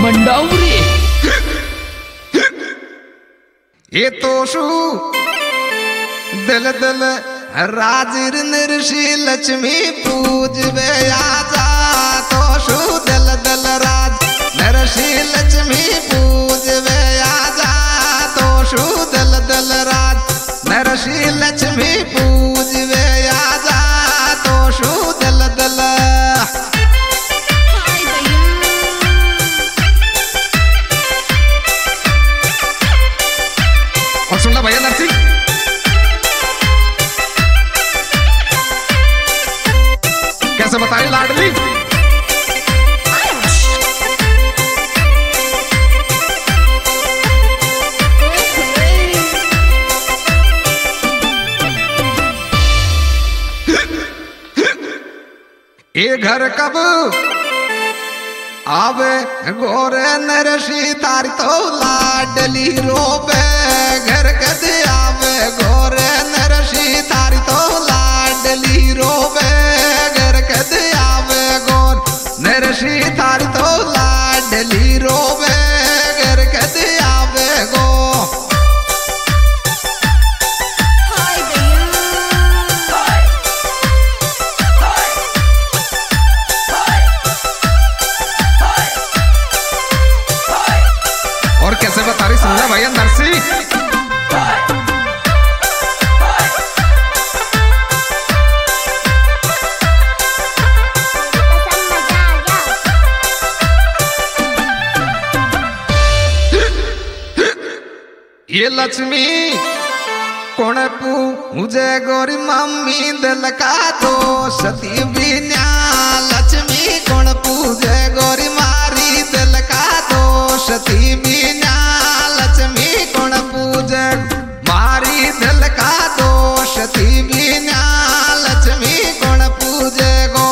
मंडावरी ये तो शू दिल दिल राजिर निर्षि लक्ष्मी पूजवे आजा तो शू दिल दिल राज नरषि लक्ष्मी पूजवे आजा तो शू दिल दिल राज नरषि लक्ष्मी पूजवे आजा तो शू दिल दिल। और सुनना भैया नरसी कैसे बताए लाडली ये घर कब आवे गोरे नरसी तारी तो लाडली रोबे घर कद आवे गोरे नरसी तारी तो लाडली रोबे घर कद आवे गोर नरसी तारी तो लाडली रोबे घर कद आवे गो। और कैसे बता रही समझा भैया नरसी ये लक्ष्मी कौन मुझे गोरी मम्मी दिल का तो सती बिना लक्ष्मी कौन पूजे गोरी मारी दिल का तो सती बिना लक्ष्मी कौन पूजे मारी दिल का तो सती बिना लक्ष्मी कौन पूजे गो।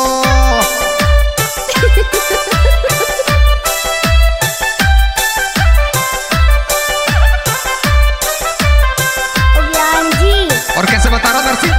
और कैसे बता रहा नरसी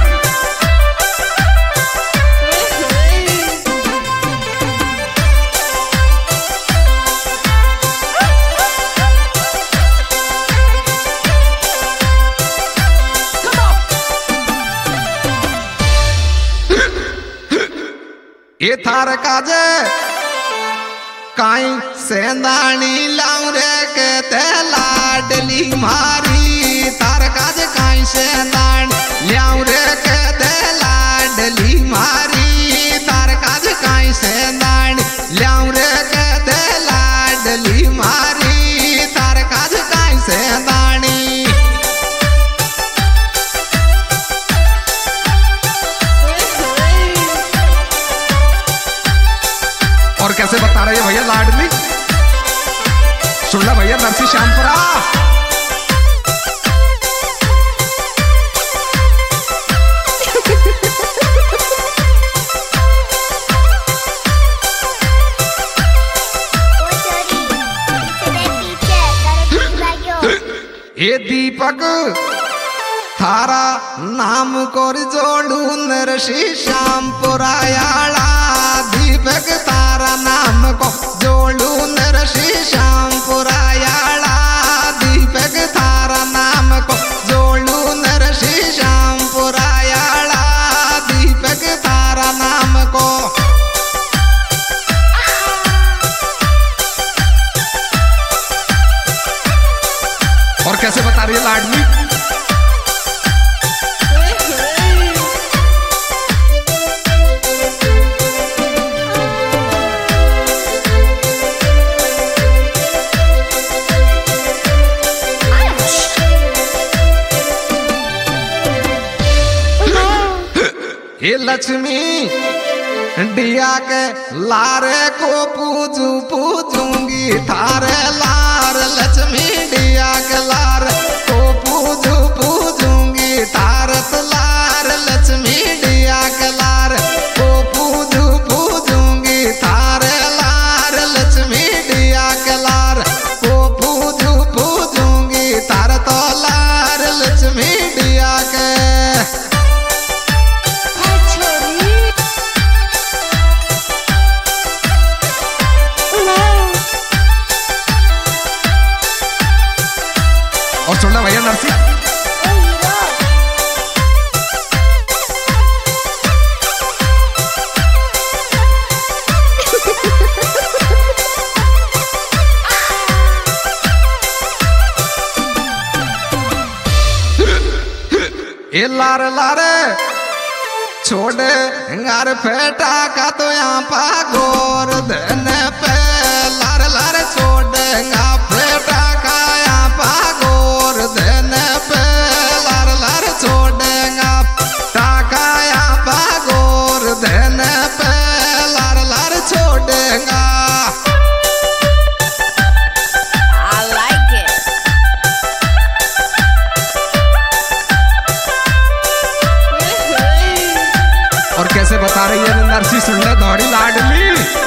ये थार काजे काई सेंदानी लाऊं रे कहते लाडली मारी थार काजे काई सेंदानी लाऊं रे कहते लाडली मारी थार काजे काई सेंदानी लाऊं रे कहते लाडली मारी थार काजे काई सेंदानी। और कैसे बता रहे हैं भैया लाडली सुनना भैया नरसी श्यामपुरा ये दीपक थारा नाम कोर जोड़ू नरसी श्यामपुरा याला दीपक तारा नाम को जोड़ू नरसी श्यामपुरा याला दीपक तारा नाम को जोड़ू नरसी श्यामपुरा याला दीपक तारा नाम को। और कैसे बता रही है लाडली ये लक्ष्मी डिया के लारे को पूजू पूजूंगी थारे लार लक्ष्मी डिया के लार को पूजू पूजूंगी थारत लार लक्ष्मी डिया के लार को पूजू पूजूंगी थारे लार लक्ष्मी डिया के लार को पूजू पूजूंगी थार तो लार लक्ष्मी डिया के। ए लार लारे छोड़े गार फेटा का तो यहाँ पा गोर देने पे लार लार छोड़ेगा फेटा का यहाँ पा गोर देने पे लार लार छोड़ेगा टाका यहाँ पा गोर देने पे लार लार छोड़ेगा। और कैसे बता रही है नरसी सुन ले दौड़ी लाडली।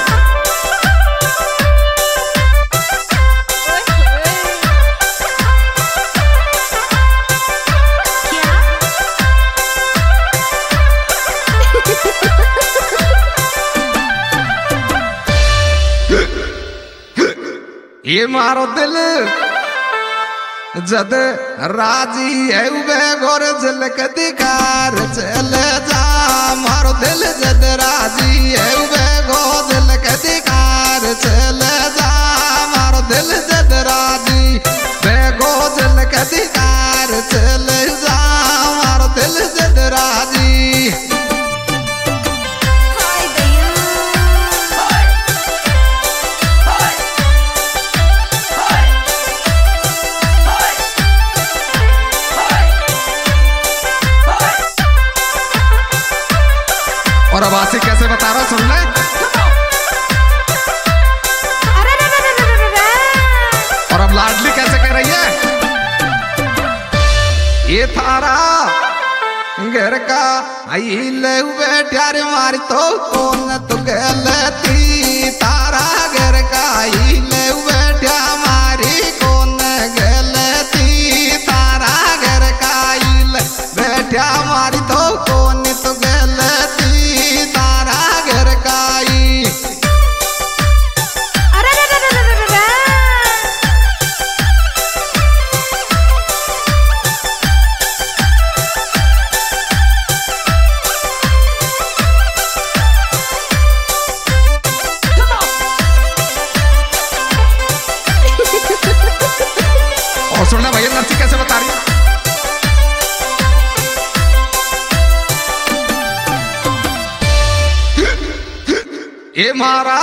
ये मारो दिल जद राजी है वे गोर झलक दिखार चले जा मारो दिल जद राजी है वे गो झलक दिखार चले जा मारो दिल जद राजी वे गो झलक दिखार चले जा मारो दिल जद राजी। और अब आसिक कैसे बता रहा सुन ले। और अब लाडली कैसे कह रही है। ये थारा घर का आई ले हुए ट्यारे मारी तो कौन तो गलती तारा घर का आई ले हुए ट्या मारी कौन गलती तारा घर का आई ले बैठा मारी तो कौन तो गलती तारा घर का आई। और सुनना भैया नरसी कैसे बता रही है। ए मारा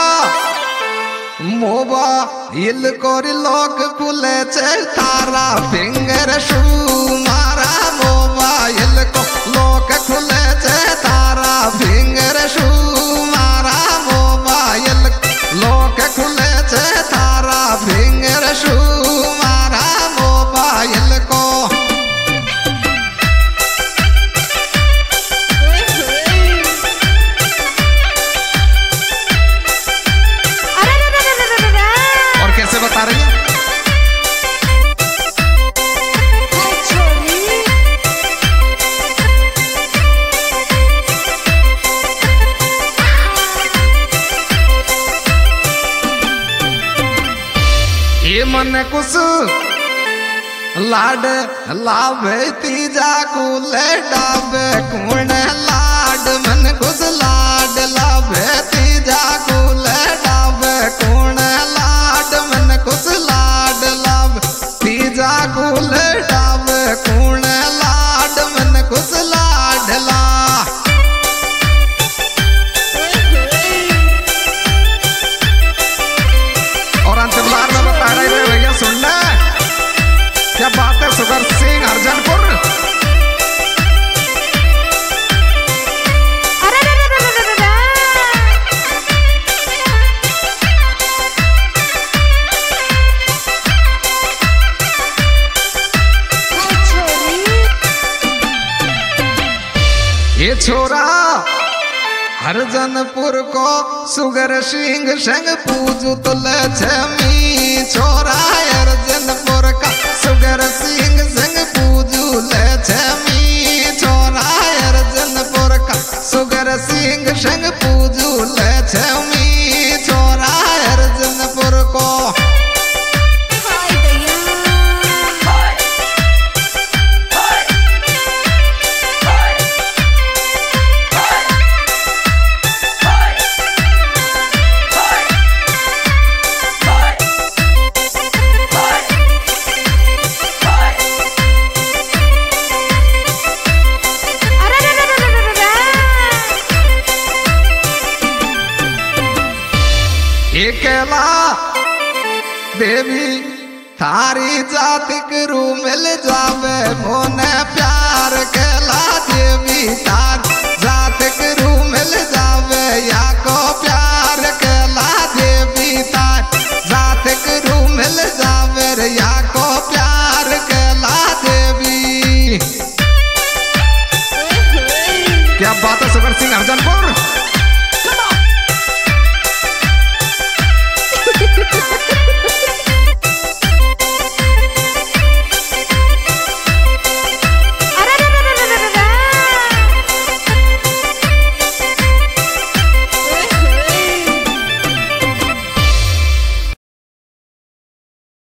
मोबाइल कोर लॉक खुले छे तारा फिंगर शू मारा मोबाइल को लॉक खुले छे तारा फिंगर शू मारा मोबाइल लॉक खुले छे तारा फिंगर शू मारा मोबाइल को। कैसे बता रही है। ये मन कुछ लाड लाभे तीजा कुले डाबे कुण लाड मन कुछ लाड लाभे तीजा कुले डाबे कुण लाड मन कुछ लाड लाभ तीजा कुले डाबे कुण लाड मन कुछ लाड ला। और अंतिम बार में बता रहे थे भैया सुन ले क्या बात है सुगर सिंह हरजनपुर। ये छोरा हरजनपुर को सुगर सिंह संग पूजू तो लक्ष्मी छोरा हरजनपुर का सुगर सिंह संग पूजू लक्ष्मी छोरा हरजनपुर का सुगर सिंह संग पूजू लक्ष्मी छोरा हरजनपुर को। केला देवी थारी जाति करू मिल जावे मोने